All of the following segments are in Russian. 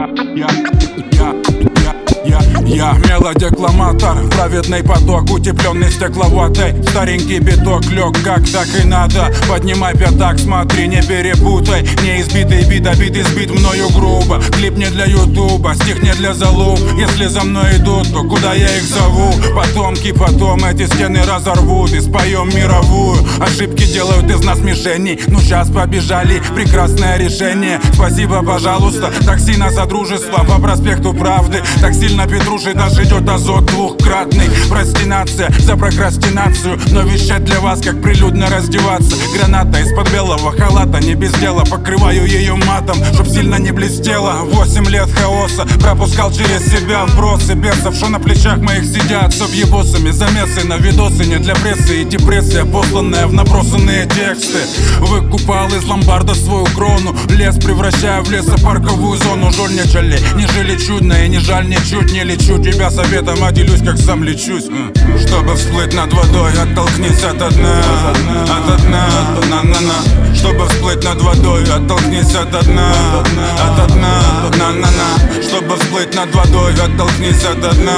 Я мелодекламатор, праведный поток, утепленный стекловатой. Старенький биток лег, как так и надо. Поднимай пятак, смотри, не перепутай. Не избитый бит, а бит избит мною грубо. Клип не для ютуба, стих не для залуп. Если за мной идут, то куда я их зову? Потомки потом эти стены разорвут и споем мировую. Ошибки делают из нас мишеней. Ну сейчас побежали, прекрасное решение. Спасибо, пожалуйста, такси на содружество по проспекту Правды. Так сильно петрушит, аж идет азот двухкратный. Простинация за прокрастинацию, но вещать для вас, как прилюдно раздеваться. Граната из-под белого халата, не без дела. Покрываю ее матом, чтоб сильно не блестело. 8 лет хаоса, пропускал через себя вбросы перцев, что на плечах моих сидят с объебосами. Замесы на видосы не для прессы и депрессия, посланная в набросанные тексты. Выкупал из ломбарда свою крону, лес превращаю в лесопарковую зону. Жульничали, не жили чудно и не жаль ничуть. Не лечу тебя советом, а делюсь, как сам лечусь. Чтобы всплыть над водой, оттолкнись от дна, от дна, на-на-на. Чтобы всплыть над водой, оттолкнись от дна, на-на-на. Чтобы всплыть над водой, оттолкнись от дна,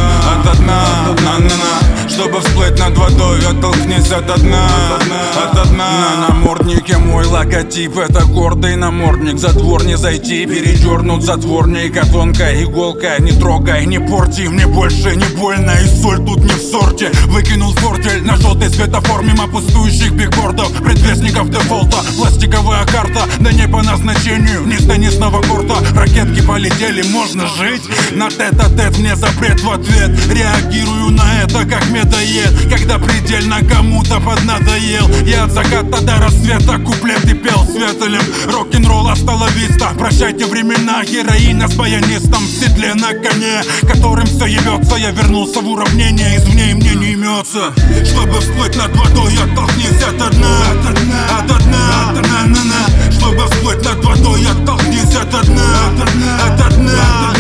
на-на-на. Чтобы всплыть над водой, оттолкнись от дна. На наморднике мой логотип, это гордый намордник. За двор не зайти, передернут затворника. Тонкая иголка, не трогай, не порти. Мне больше не больно, и соль тут не в сорте. Выкинул фортель на желтый светофор мимо пустующих бигбордов, предвестников дефолта. Пластиковая карта, да не по назначению, не с теннисного корта. Ракетки полетели, можно жить. На тет-а-тет мне запрет в ответ. Реагирую на это, как медоед, когда предельно кому-то поднадоел. Я от заката до рассвета куплеты пел светлым. Рок-н-ролл асталависта. Прощайте времена героина с баянистом в седле на коне, которым все ебется. Я вернулся в уравнение, извне и мне не имется. Чтобы всплыть над водой, оттолкнись от дна, от дна, на-на-на. Чтобы всплыть над водой, оттолкнись от дна, от дна.